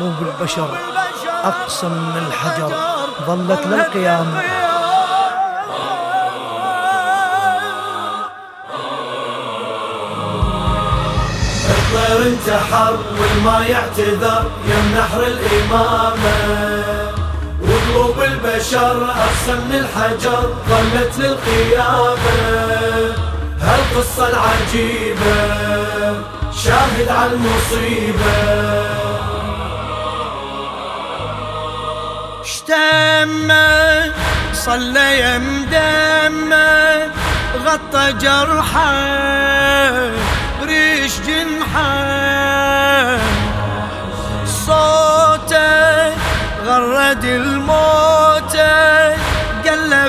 قلوب البشر أقسى من الحجر، ظلت للقيامة. الطير انتحر والما يعتذر يم نحر الإمامة، وقلوب البشر أقسى من الحجر ظلت للقيامة. هالقصة العجيبة شاهد على المصيبة. اشتمه صلى يمدمه غطى جرحه ريش جنحه، صوته غرد الموتى قال له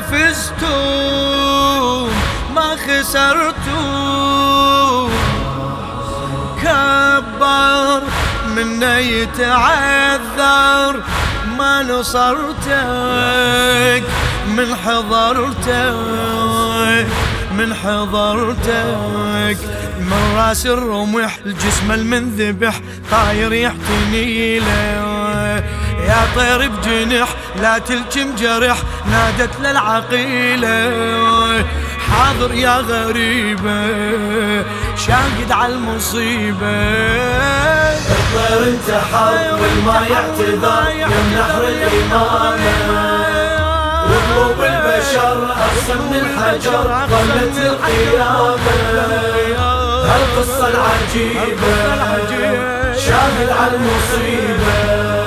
فزتوا ما خسرتوا، كبر منا يتعذر ما نصرتك من حضرتك من حضرتك. من راس الرمح الجسم المنذبح طاير يحتني له، يا طير بجنح لا تلجم جرح نادت للعقيلة، حاضر يا غريبة شاهد على المصيبة. الطير انتحر والما يعتذر يم نحر الإمامة، وقلوب البشر أقسى من الحجر ظلت القيامة. هالقصة العجيبة شاهد على المصيبة.